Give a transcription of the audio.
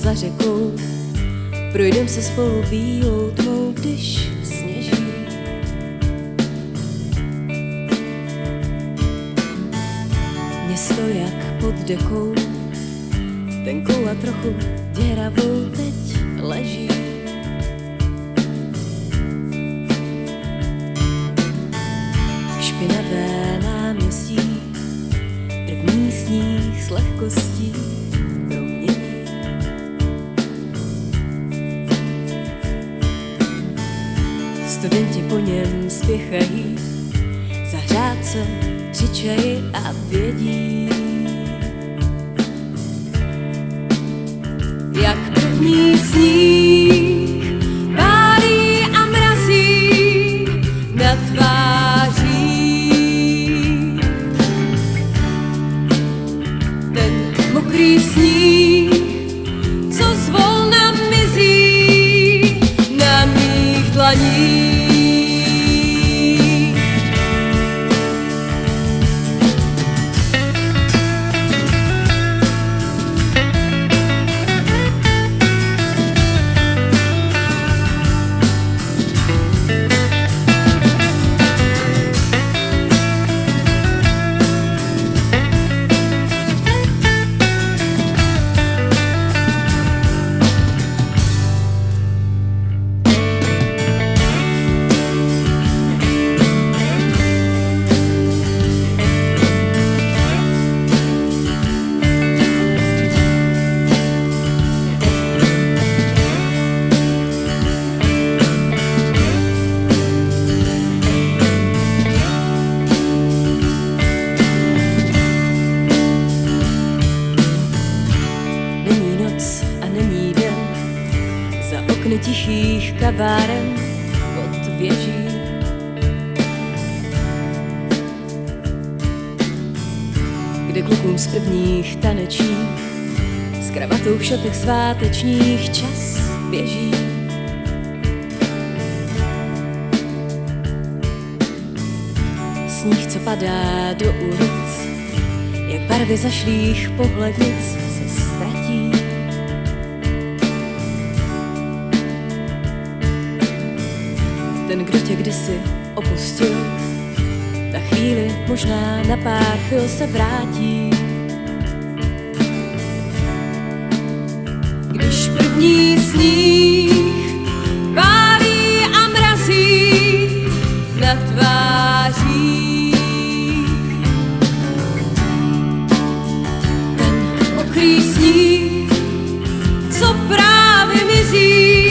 za řekou, projdem se spolu bílou tmou, když sněží. Město jak pod dekou, tenkou a trochu děravou teď leží. Špinavé náměstí, první sníh s lehkostí promění. Studenti po něm spěchají, zahřát se při čaji a vědí, jak první sníh pálí a mrazí na tváří. Ten mokrý sníh, co zvolna mizí na mých dlaních. Okny tichých kaváren pod věží. Kde klukům z prvních tanečních s kravatou v šatech svátečních čas běží. Sníh, co padá do ulic, jak barvy zašlých pohlednic se ztratí. Ten, kdo tě kdysi opustil, na chvíli, možná na pár chvil se vrátí. Když první sníh pálí a mrazí na tvářích, ten mokrý sníh, co právě mizí